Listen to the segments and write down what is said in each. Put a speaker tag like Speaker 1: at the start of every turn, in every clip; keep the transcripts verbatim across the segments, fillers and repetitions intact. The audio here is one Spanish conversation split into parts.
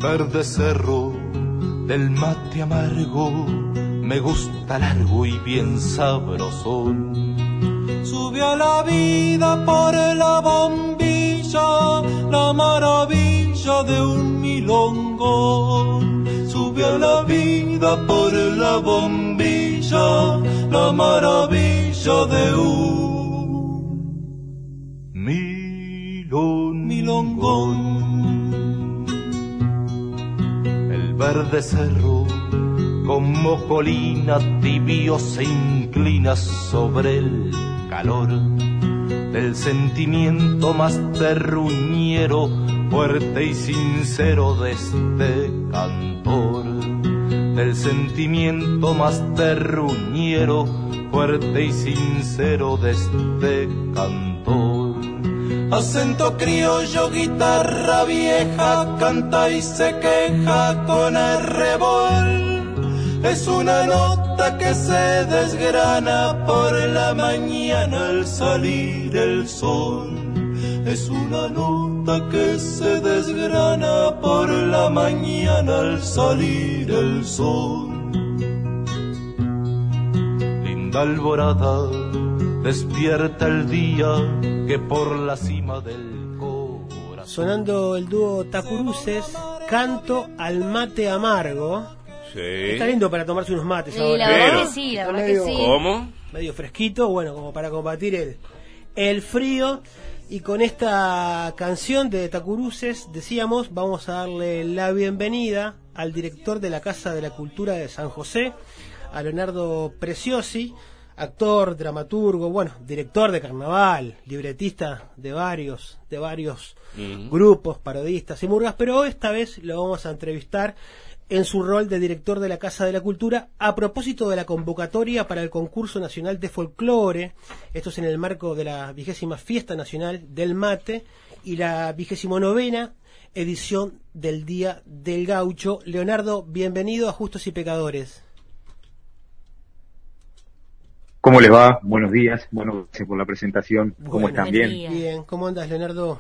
Speaker 1: verde cerro del mate amargo me gusta largo y bien sabrosón. Sube a la vida por la bombilla, la maravilla de un milongón. Sube a la vida por la bombilla, la maravilla de un milón, milongón. El verde cerro como colina tibio se inclina sobre el calor del sentimiento más terruñero, fuerte y sincero de este cantor. Del sentimiento más terruñero, fuerte y sincero de este cantor. Acento criollo, guitarra vieja, canta y se queja con el rebol. Es una nota que se desgrana por la mañana al salir el sol. Es una nota que se desgrana por la mañana al salir el sol. Linda alborada, despierta el día que por la cima del corazón.
Speaker 2: Sonando el dúo Tacuruces, Canto al mate amargo.
Speaker 3: Sí.
Speaker 2: Está lindo para tomarse unos mates
Speaker 4: Sí,
Speaker 2: ahora.
Speaker 4: la verdad
Speaker 3: Pero-
Speaker 4: que sí, la
Speaker 2: Está
Speaker 4: verdad que
Speaker 2: medio-
Speaker 4: sí.
Speaker 3: ¿Cómo?
Speaker 2: Medio fresquito, bueno, como para combatir el, el frío. Y con esta canción de Tacuruces, decíamos, vamos a darle la bienvenida al director de la Casa de la Cultura de San José, a Leonardo Preciosi, actor, dramaturgo, bueno, director de carnaval, libretista de varios, de varios
Speaker 3: Ujú.
Speaker 2: grupos, parodistas y murgas, pero esta vez lo vamos a entrevistar en su rol de director de la Casa de la Cultura a propósito de la convocatoria para el concurso nacional de folclore. Esto es en el marco de la vigésima fiesta nacional del mate y la vigésimo novena edición del Día del Gaucho. Leonardo, bienvenido a Justos y Pecadores.
Speaker 5: ¿Cómo les va? Buenos días. Bueno, gracias por la presentación. ¿Cómo
Speaker 2: Bueno,
Speaker 5: están?
Speaker 4: buen
Speaker 5: ¿Bien?
Speaker 4: día.
Speaker 2: Bien, ¿cómo andas, Leonardo?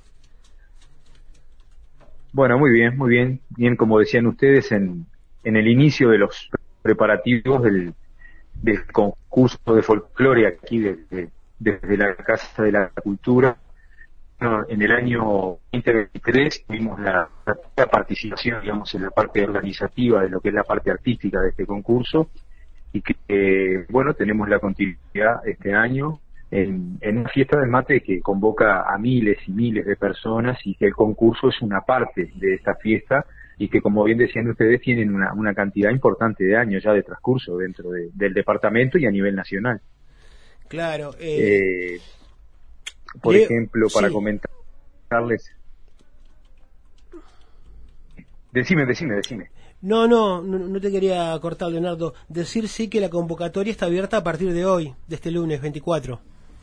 Speaker 5: Bueno, muy bien, muy bien. Bien, como decían ustedes, en, en el inicio de los preparativos del, del concurso de folclore aquí desde, desde la Casa de la Cultura. Bueno, en el año veinte veintitrés tuvimos la, la participación, digamos, en la parte organizativa de lo que es la parte artística de este concurso y que, eh, bueno, tenemos la continuidad este año en, en una fiesta del mate que convoca a miles y miles de personas y que el concurso es una parte de esta fiesta y que, como bien decían ustedes, tienen una, una cantidad importante de años ya de transcurso dentro de, del departamento y a nivel nacional.
Speaker 2: Claro. Eh,
Speaker 5: Eh, por
Speaker 2: Leo,
Speaker 5: ejemplo, para
Speaker 2: sí.
Speaker 5: comentarles... Decime, decime, decime.
Speaker 2: no, no, no, no te quería cortar, Leonardo. Decir sí que la convocatoria está abierta a partir de hoy, de este lunes veinticuatro.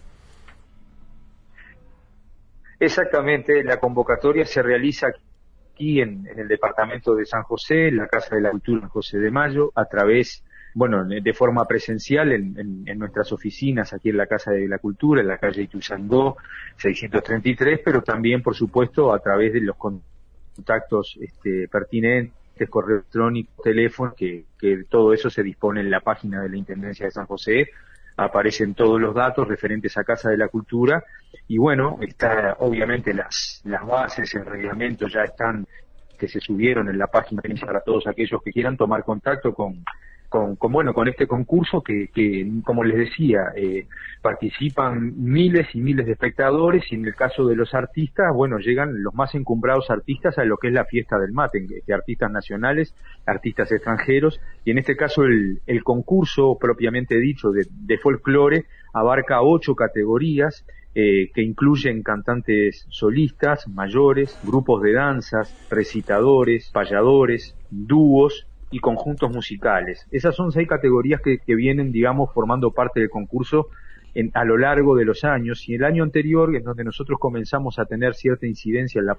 Speaker 5: Exactamente, la convocatoria se realiza aquí en, en el departamento de San José, en la Casa de la Cultura en José de Mayo, a través, bueno, de forma presencial en, en, en nuestras oficinas aquí en la Casa de la Cultura, en la calle Ituzaingó seiscientos treinta y tres, pero también, por supuesto, a través de los contactos este, pertinentes, correo electrónico, teléfono, que, que todo eso se dispone en la página de la Intendencia de San José. Aparecen todos los datos referentes a Casa de la Cultura y bueno, está obviamente las las bases, el reglamento ya están, que se subieron en la página para todos aquellos que quieran tomar contacto con con, con bueno con este concurso que, que como les decía, eh, participan miles y miles de espectadores y en el caso de los artistas, bueno, llegan los más encumbrados artistas a lo que es la fiesta del mate, que artistas nacionales, artistas extranjeros, y en este caso el, el concurso propiamente dicho de, de folclore abarca ocho categorías eh, que incluyen cantantes solistas, mayores, grupos de danzas, recitadores, payadores, dúos y conjuntos musicales. Esas son seis categorías que, que vienen, digamos, formando parte del concurso en, a lo largo de los años, y el año anterior, en donde nosotros comenzamos a tener cierta incidencia en la parte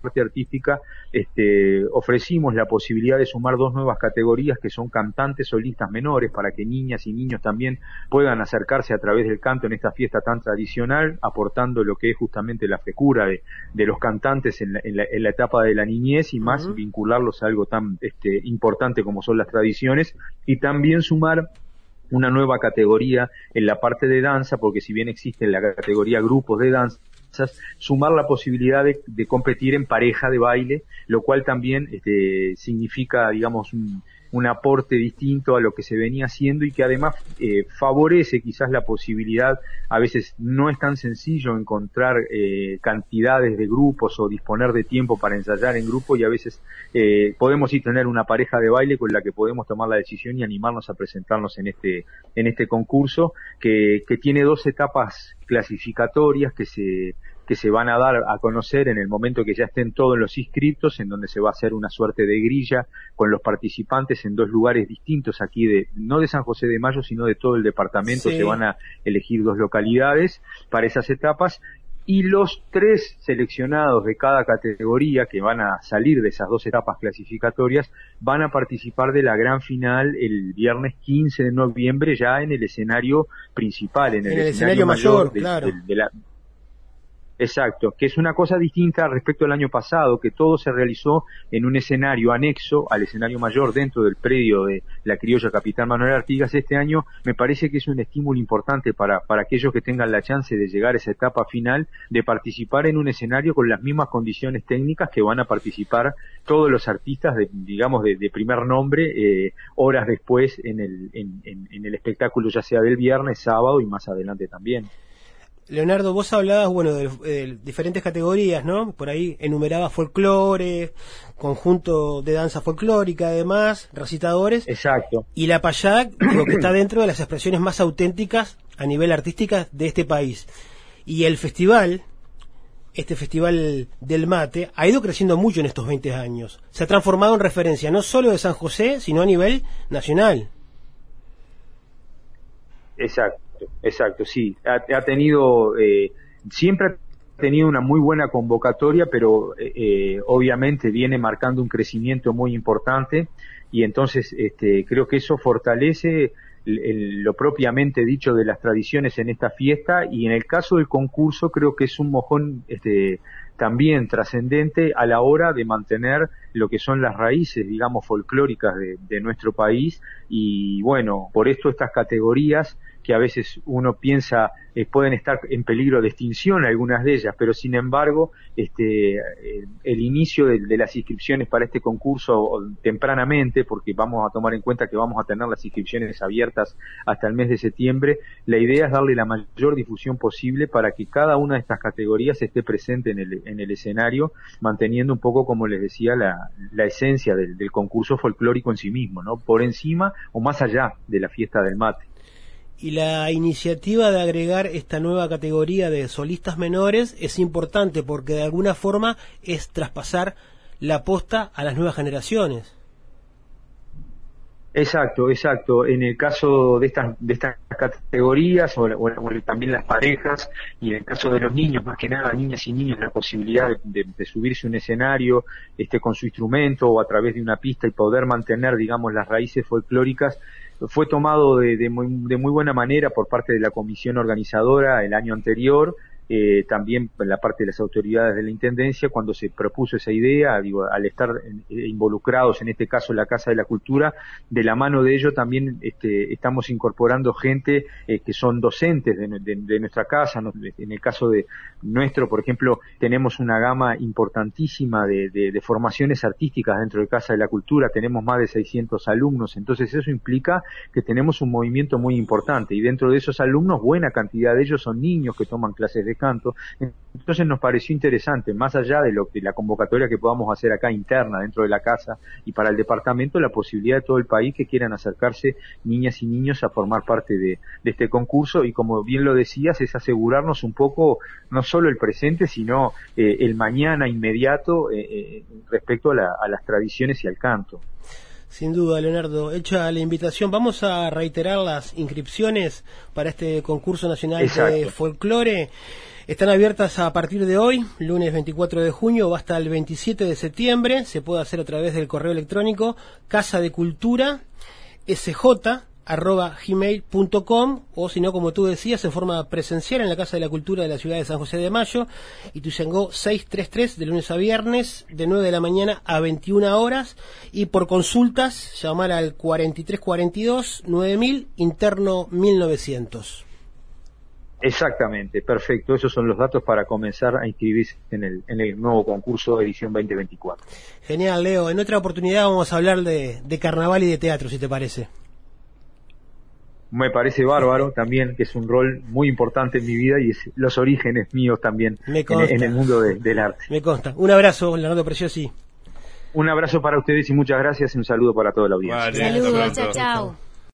Speaker 5: parte artística, este, ofrecimos la posibilidad de sumar dos nuevas categorías que son cantantes solistas menores, para que niñas y niños también puedan acercarse a través del canto en esta fiesta tan tradicional, aportando lo que es justamente la frescura de, de los cantantes en la, en, la, en la etapa de la niñez, y más uh-huh. vincularlos a algo tan este, importante como son las tradiciones, y también sumar una nueva categoría en la parte de danza, porque si bien existe la categoría grupos de danza, sumar la posibilidad de, de competir en pareja de baile, lo cual también este, significa, digamos, un, un aporte distinto a lo que se venía haciendo, y que además eh, favorece quizás la posibilidad. A veces no es tan sencillo encontrar eh, cantidades de grupos o disponer de tiempo para ensayar en grupo, y a veces eh, podemos sí tener una pareja de baile con la que podemos tomar la decisión y animarnos a presentarnos en este en este concurso que, que tiene dos etapas clasificatorias que se que se van a dar a conocer en el momento que ya estén todos los inscriptos, en donde se va a hacer una suerte de grilla con los participantes en dos lugares distintos aquí, de no de San José de Mayo, sino de todo el departamento. Sí. Se van a elegir dos localidades para esas etapas, y los tres seleccionados de cada categoría que van a salir de esas dos etapas clasificatorias van a participar de la gran final el viernes quince de noviembre, ya en el escenario principal, en el, en el escenario, escenario mayor, mayor de,
Speaker 2: claro.
Speaker 5: de, de la Exacto, que es una cosa distinta respecto al año pasado, que todo se realizó en un escenario anexo al escenario mayor dentro del predio de la criolla Capitán Manuel Artigas. Este año me parece que es un estímulo importante para, para aquellos que tengan la chance de llegar a esa etapa final, de participar en un escenario con las mismas condiciones técnicas que van a participar todos los artistas, de, digamos, de, de primer nombre, eh, horas después en el, en, en, en el espectáculo, ya sea del viernes, sábado y más adelante también.
Speaker 2: Leonardo, vos hablabas, bueno, de, de diferentes categorías, ¿no? Por ahí enumerabas folclore, conjunto de danza folclórica, además, recitadores.
Speaker 5: Exacto.
Speaker 2: Y la payada, digo, que está dentro de las expresiones más auténticas a nivel artística de este país. Y el festival, este festival del mate, ha ido creciendo mucho en estos veinte años. Se ha transformado en referencia no solo de San José, sino a nivel nacional.
Speaker 5: Exacto. Exacto, sí. Ha, ha tenido, eh, siempre ha tenido una muy buena convocatoria, pero eh, obviamente viene marcando un crecimiento muy importante, y entonces este, creo que eso fortalece el, el, lo propiamente dicho de las tradiciones en esta fiesta, y en el caso del concurso creo que es un mojón este, también trascendente a la hora de mantener lo que son las raíces, digamos, folclóricas de, de nuestro país. Y bueno, por esto estas categorías que a veces uno piensa eh, pueden estar en peligro de extinción algunas de ellas, pero sin embargo este el, el inicio de, de las inscripciones para este concurso tempranamente, porque vamos a tomar en cuenta que vamos a tener las inscripciones abiertas hasta el mes de septiembre, la idea es darle la mayor difusión posible para que cada una de estas categorías esté presente en el, en el escenario, manteniendo un poco, como les decía, la, la esencia del, del concurso folclórico en sí mismo, ¿no? Por encima o más allá de la fiesta del mate.
Speaker 2: Y la iniciativa de agregar esta nueva categoría de solistas menores es importante, porque de alguna forma es traspasar la posta a las nuevas generaciones.
Speaker 5: Exacto, exacto. En el caso de estas de estas categorías, o, o, o también las parejas, y en el caso de los niños, más que nada niñas y niños, la posibilidad de, de, de subirse a un escenario este, con su instrumento o a través de una pista y poder mantener, digamos, las raíces folclóricas, fue tomado de, de, muy, de muy buena manera por parte de la comisión organizadora el año anterior. Eh, también en la parte de las autoridades de la Intendencia, cuando se propuso esa idea, digo, al estar en, eh, involucrados, en este caso la Casa de la Cultura, de la mano de ello también este, estamos incorporando gente eh, que son docentes de, de, de nuestra casa. No, en el caso de nuestro, por ejemplo, tenemos una gama importantísima de, de, de formaciones artísticas dentro de Casa de la Cultura, tenemos más de seiscientos alumnos, entonces eso implica que tenemos un movimiento muy importante, y dentro de esos alumnos, buena cantidad de ellos son niños que toman clases de canto. Entonces nos pareció interesante, más allá de lo que la convocatoria que podamos hacer acá interna dentro de la casa y para el departamento, la posibilidad de todo el país que quieran acercarse niñas y niños a formar parte de, de este concurso, y como bien lo decías, es asegurarnos un poco no solo el presente, sino eh, el mañana inmediato eh, eh, respecto a, la, a las tradiciones y al canto.
Speaker 2: Sin duda, Leonardo. Hecha la invitación, vamos a reiterar las inscripciones para este concurso nacional Exacto. de folclore. Están abiertas a partir de hoy, lunes veinticuatro de junio, o hasta el veintisiete de septiembre. Se puede hacer a través del correo electrónico casa de cultura s j arroba gmail punto com, o si no, como tú decías, en forma presencial en la Casa de la Cultura de la ciudad de San José de Mayo, Ituzaingó seiscientos treinta y tres, de lunes a viernes, de nueve de la mañana a veintiuna horas, y por consultas, llamar al cuarenta y tres cuarenta y dos, nueve mil, interno mil novecientos.
Speaker 5: Exactamente, perfecto. Esos son los datos para comenzar a inscribirse en el, en el nuevo concurso edición veinte veinticuatro.
Speaker 2: Genial, Leo. En otra oportunidad vamos a hablar de, de carnaval y de teatro, si te parece.
Speaker 5: Me parece bárbaro también, que es un rol muy importante en mi vida y es los orígenes míos también en, en el mundo de, del arte.
Speaker 2: Me consta. Un abrazo, Leonardo Preciosi.
Speaker 5: Un abrazo para ustedes y muchas gracias y un saludo para toda la audiencia.
Speaker 3: Vale,
Speaker 4: saludos, chao, chao.